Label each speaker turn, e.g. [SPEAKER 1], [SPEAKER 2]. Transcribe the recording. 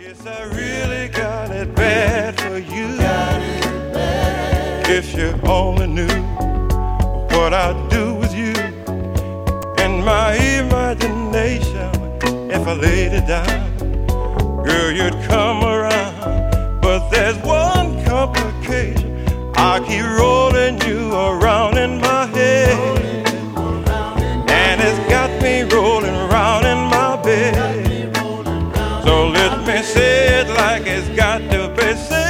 [SPEAKER 1] Yes, I really got it bad for you. If you only knew what I'd do with you in my imagination. If I laid it down, girl, you'd come around. But there's one complication. I keep rolling you around in my head, and it's got me rolling around in my bed. So let me say it like it's got to be said.